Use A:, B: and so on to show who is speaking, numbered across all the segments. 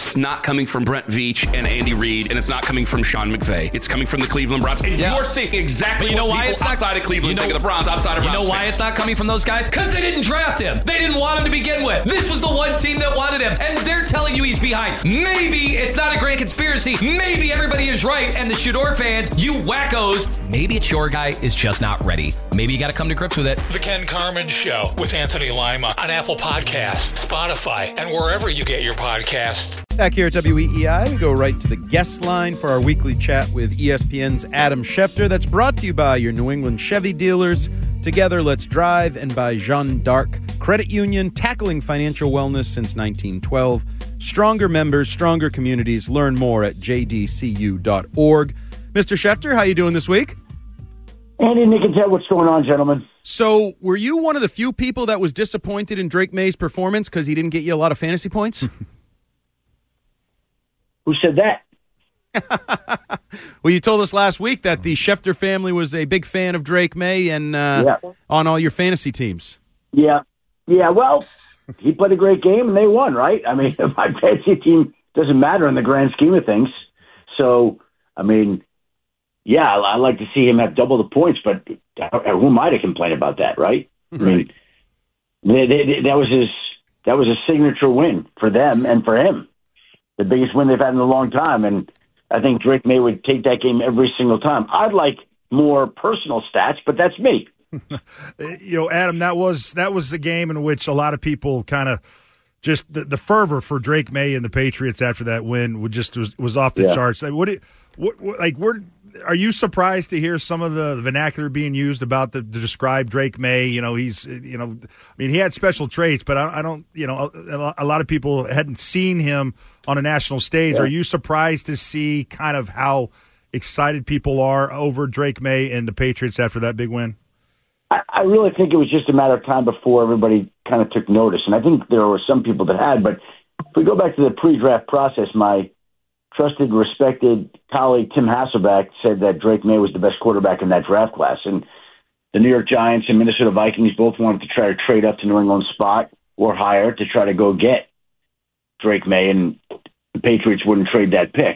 A: it's not coming from Brent Veach and Andy Reid, and it's not coming from Sean McVay. It's coming from the Cleveland Browns. And you're seeing exactly what people outside of Cleveland think of the Browns, outside of Browns.
B: You know why it's not coming from those guys? Because they didn't draft him. They didn't want him to begin with. This was the one team that wanted him, and they're telling you he's behind. Maybe it's not a grand conspiracy. Maybe everybody is right, and the Shador fans, you wackos, maybe it's your guy is just not ready. Maybe you got to come to grips with it.
C: The Ken Carman Show with Anthony Lima on Apple Podcasts, Spotify, and wherever you get your podcasts.
D: Back here at WEEI, we go right to the guest line for our weekly chat with ESPN's Adam Schefter. That's brought to you by your New England Chevy dealers, Together Let's Drive, and by Jeanne d'Arc Credit Union, tackling financial wellness since 1912. Stronger members, stronger communities. Learn more at jdcu.org. Mr. Schefter, how you doing this week?
E: Andy, Nick, and Ted, what's going on, gentlemen?
D: So, were you one of the few people that was disappointed in Drake May's performance because he didn't get you a lot of fantasy points?
E: Who said that?
D: Well, you told us last week that the Schefter family was a big fan of Drake May and on all your fantasy teams.
E: Yeah, well, he played a great game and they won, right? I mean, my fantasy team doesn't matter in the grand scheme of things. So, I mean, yeah, I like to see him have double the points, but who am I to complain about that, right?
D: Right.
E: I mean, that was a signature win for them and for him. The biggest win they've had in a long time, and I think Drake May would take that game every single time. I'd like more personal stats, but that's me.
F: Adam, that was the game in which a lot of people kind of just the fervor for Drake May and the Patriots after that win was off the charts. Are you surprised to hear some of the vernacular being used about to describe Drake May? He had special traits, but I don't. A lot of people hadn't seen him on a national stage. Yeah. Are you surprised to see kind of how excited people are over Drake May and the Patriots after that big win?
E: I really think it was just a matter of time before everybody kind of took notice, and I think there were some people that had. But if we go back to the pre-draft process, my trusted, respected colleague Tim Hasselbeck said that Drake May was the best quarterback in that draft class. And the New York Giants and Minnesota Vikings both wanted to try to trade up to New England's spot or higher to try to go get Drake May, and the Patriots wouldn't trade that pick.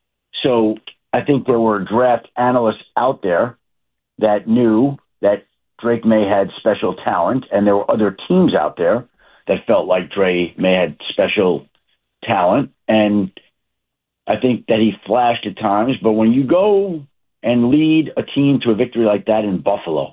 E: So I think there were draft analysts out there that knew that Drake May had special talent, and there were other teams out there that felt like Drake May had special talent. And I think that he flashed at times, but when you go and lead a team to a victory like that in Buffalo,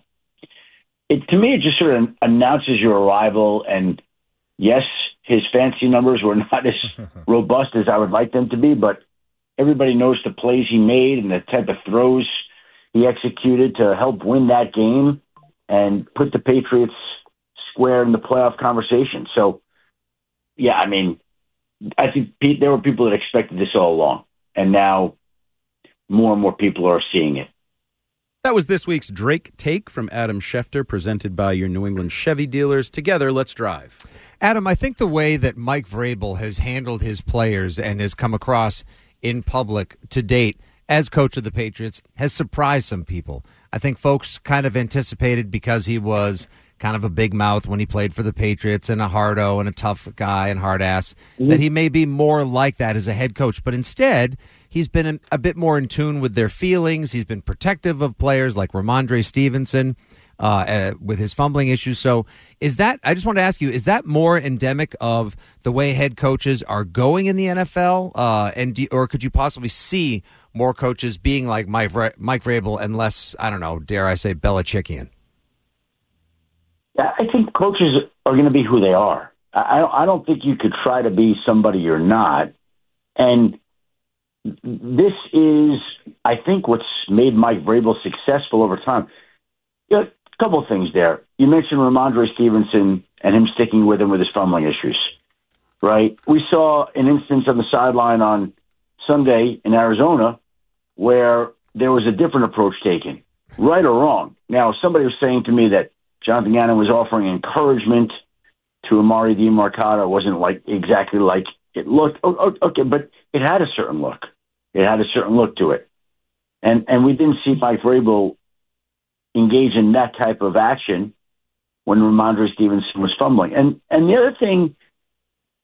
E: to me, it just sort of announces your arrival. And yes, his fantasy numbers were not as robust as I would like them to be, but everybody knows the plays he made and the type of throws he executed to help win that game and put the Patriots square in the playoff conversation. So, yeah, I mean, I think there were people that expected this all along, and now more and more people are seeing it.
D: That was this week's Drake Take from Adam Schefter, presented by your New England Chevy dealers. Together, let's drive.
G: Adam, I think the way that Mike Vrabel has handled his players and has come across in public to date as coach of the Patriots has surprised some people. I think folks kind of anticipated, because he was kind of a big mouth when he played for the Patriots and a hardo and a tough guy and hard ass, that he may be more like that as a head coach. But instead, he's been a bit more in tune with their feelings. He's been protective of players like Ramondre Stevenson with his fumbling issues. So I just want to ask you, is that more endemic of the way head coaches are going in the NFL? Or could you possibly see more coaches being like Mike Vrabel and less, I don't know, dare I say, Belichickian?
E: I think coaches are going to be who they are. I don't think you could try to be somebody you're not. And this is, I think, what's made Mike Vrabel successful over time. A couple of things there. You mentioned Ramondre Stevenson and him sticking with him with his fumbling issues, right? We saw an instance on the sideline on Sunday in Arizona where there was a different approach taken, right or wrong. Now, somebody was saying to me that Jonathan Gannon was offering encouragement to Amari DiMercato. It wasn't exactly like it looked. Okay, but it had a certain look. It had a certain look to it. And we didn't see Mike Vrabel engage in that type of action when Ramondre Stevenson was fumbling. And the other thing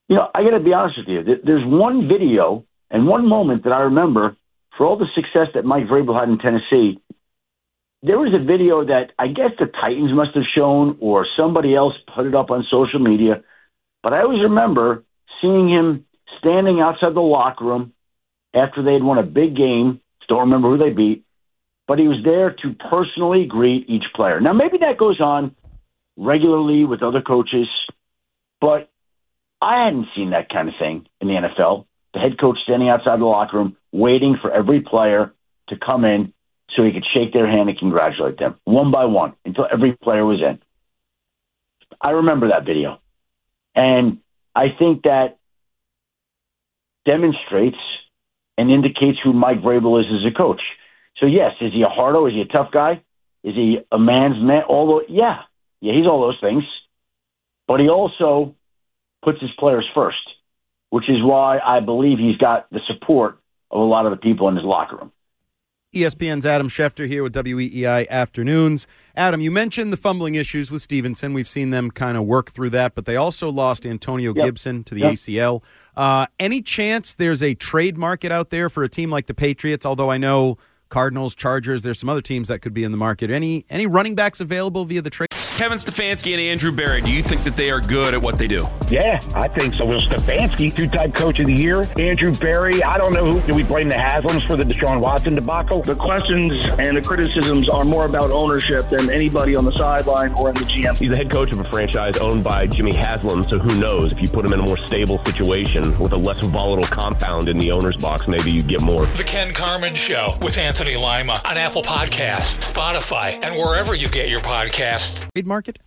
E: I got to be honest with you. There's one video and one moment that I remember for all the success that Mike Vrabel had in Tennessee. There was a video that I guess the Titans must have shown or somebody else put it up on social media. But I always remember seeing him standing outside the locker room after they had won a big game. Don't remember who they beat. But he was there to personally greet each player. Now, maybe that goes on regularly with other coaches, but I hadn't seen that kind of thing in the NFL. The head coach standing outside the locker room waiting for every player to come in so he could shake their hand and congratulate them one by one until every player was in. I remember that video. And I think that demonstrates and indicates who Mike Vrabel is as a coach. So, yes, is he a hardo? Is he a tough guy? Is he a man's man? Yeah, he's all those things. But he also puts his players first, which is why I believe he's got the support of a lot of the people in his locker room.
D: ESPN's Adam Schefter here with WEEI Afternoons. Adam, you mentioned the fumbling issues with Stevenson. We've seen them kind of work through that, but they also lost Antonio Gibson to the ACL. Any chance there's a trade market out there for a team like the Patriots, although I know Cardinals, Chargers, there's some other teams that could be in the market. Any running backs available via the trade?
A: Kevin Stefanski and Andrew Berry, do you think that they are good at what they do?
H: Yeah, I think so. Will Stefanski, two-time coach of the year. Andrew Berry, I don't know do we blame the Haslams for the Deshaun Watson debacle?
I: The questions and the criticisms are more about ownership than anybody on the sideline or in the GM.
J: He's the head coach of a franchise owned by Jimmy Haslam, so who knows? If you put him in a more stable situation with a less volatile compound in the owner's box, maybe you get more.
C: The Ken Carman Show with Anthony Lima on Apple Podcasts, Spotify, and wherever you get your podcasts.
D: Market?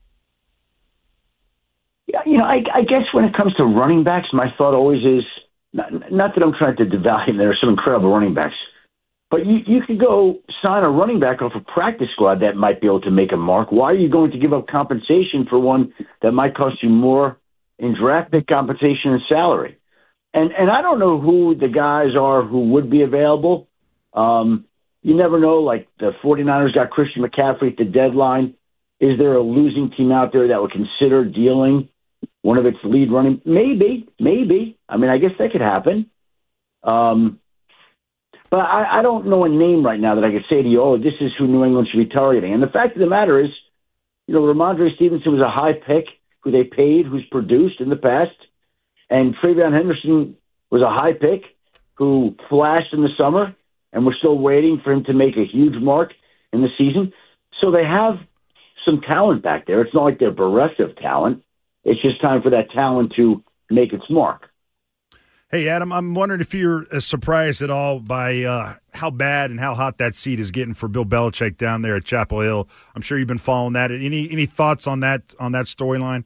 E: Yeah, I guess when it comes to running backs, my thought always is, not that I'm trying to devalue them, there are some incredible running backs, but you could go sign a running back off a practice squad that might be able to make a mark. Why are you going to give up compensation for one that might cost you more in draft pick compensation and salary? And I don't know who the guys are who would be available. You never know, like the 49ers got Christian McCaffrey at the deadline. Is there a losing team out there that would consider dealing one of its lead running? Maybe. I mean, I guess that could happen. But I don't know a name right now that I could say to you, this is who New England should be targeting. And the fact of the matter is, Ramondre Stevenson was a high pick who they paid, who's produced in the past. And TreVeyon Henderson was a high pick who flashed in the summer, and we're still waiting for him to make a huge mark in the season. So they have some talent back there. It's not like they're bereft of talent. It's just time for that talent to make its mark.
F: Hey, Adam, I'm wondering if you're surprised at all by how bad and how hot that seat is getting for Bill Belichick down there at Chapel Hill. I'm sure you've been following that. Any thoughts on that storyline?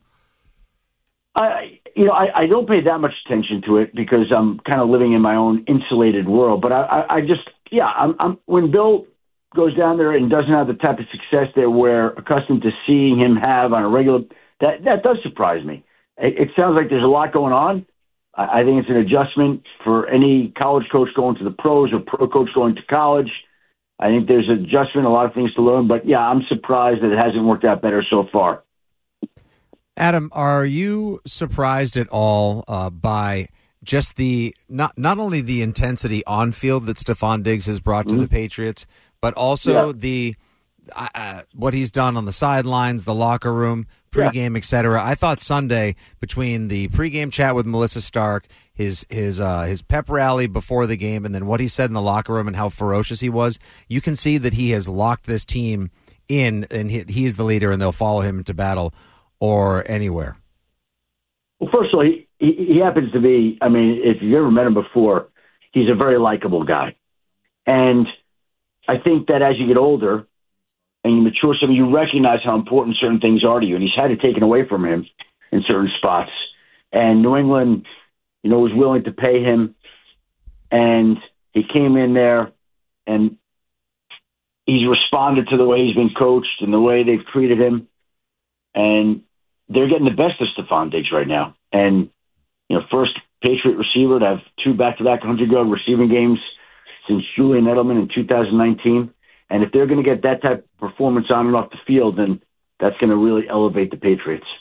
E: I don't pay that much attention to it because I'm kind of living in my own insulated world. But I'm when Bill goes down there and doesn't have the type of success that we're accustomed to seeing him have on a regular, that does surprise me. It sounds like there's a lot going on. I think it's an adjustment for any college coach going to the pros or pro coach going to college. I think there's an adjustment, a lot of things to learn. But, yeah, I'm surprised that it hasn't worked out better so far.
G: Adam, are you surprised at all by just the not only the intensity on field that Stephon Diggs has brought to the Patriots, but also the what he's done on the sidelines, the locker room, pregame, etc. I thought Sunday, between the pregame chat with Melissa Stark, his pep rally before the game, and then what he said in the locker room and how ferocious he was, you can see that he has locked this team in, and he is the leader, and they'll follow him into battle or anywhere.
E: Well, first of all, he happens to be, I mean, if you've ever met him before, he's a very likable guy. And I think that as you get older and you mature some, you recognize how important certain things are to you. And he's had it taken away from him in certain spots. And New England, was willing to pay him. And he came in there and he's responded to the way he's been coached and the way they've treated him. And they're getting the best of Stephon Diggs right now. And, first Patriot receiver to have 2 back-to-back 100-yard receiving games since Julian Edelman in 2019. And if they're going to get that type of performance on and off the field, then that's going to really elevate the Patriots.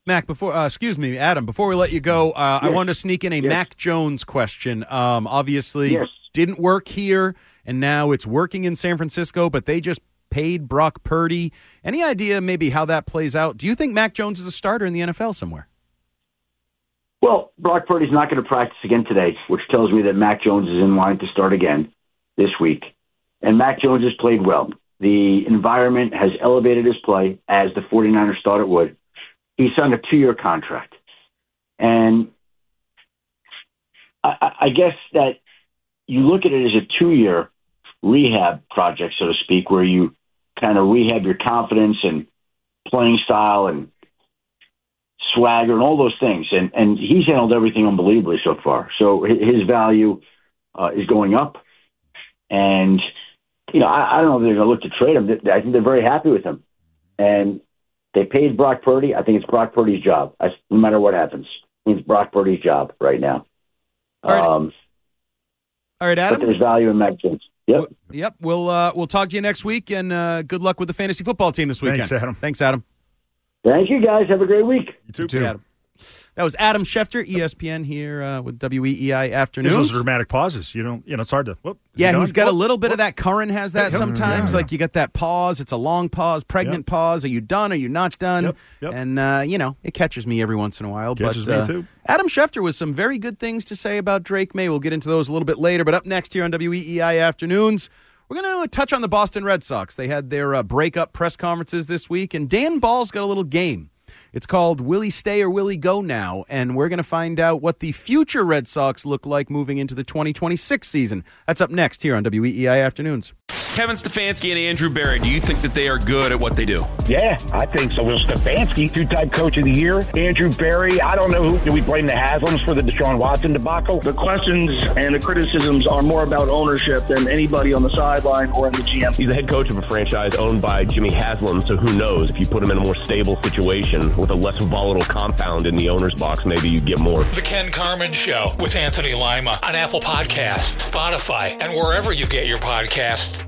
D: Adam, before we let you go, I wanted to sneak in a Mac Jones question. Obviously, didn't work here, and now it's working in San Francisco, but they just paid Brock Purdy. Any idea maybe how that plays out? Do you think Mac Jones is a starter in the NFL somewhere?
E: Well, Brock Purdy's not going to practice again today, which tells me that Mac Jones is in line to start again this week. And Mac Jones has played well. The environment has elevated his play, as the 49ers thought it would. He signed a 2-year contract. And I guess that you look at it as a 2-year rehab project, so to speak, where you kind of rehab your confidence and playing style and swagger and all those things. And he's handled everything unbelievably so far. So his value is going up. And, I don't know if they're going to look to trade him. I think they're very happy with him. And they paid Brock Purdy. I think it's Brock Purdy's job. No matter what happens, it's Brock Purdy's job right now.
D: All right, Adam.
E: But there's value in Mac Jones.
D: Yep. We'll talk to you next week, and good luck with the fantasy football team this weekend.
F: Thanks, Adam.
E: Thank you, guys. Have a great week.
F: You too.
D: Adam. That was Adam Schefter, ESPN here with WEEI Afternoons.
F: Those dramatic pauses. It's hard to.
D: He's got a little bit of that. Curran has that sometimes. Like you get that pause. It's a long pause, pregnant pause. Are you done? Are you not done?
F: Yep.
D: And, it catches me every once in a while.
F: Catches me too.
D: Adam Schefter with some very good things to say about Drake May. We'll get into those a little bit later. But up next here on WEEI Afternoons, we're going to touch on the Boston Red Sox. They had their breakup press conferences this week, and Dan Ball's got a little game. It's called Will He Stay or Will He Go Now? And we're going to find out what the future Red Sox look like moving into the 2026 season. That's up next here on WEEI Afternoons.
A: Kevin Stefanski and Andrew Berry, do you think that they are good at what they do?
H: Yeah, I think so. Will Stefanski, 2-time coach of the year. Andrew Berry, I don't know who. Do we blame the Haslams for the Deshaun Watson debacle?
I: The questions and the criticisms are more about ownership than anybody on the sideline or in the GM.
J: He's the head coach of a franchise owned by Jimmy Haslam, so who knows? If you put him in a more stable situation with a less volatile compound in the owner's box, maybe you'd get more.
C: The Ken Carman Show with Anthony Lima on Apple Podcasts, Spotify, and wherever you get your podcasts.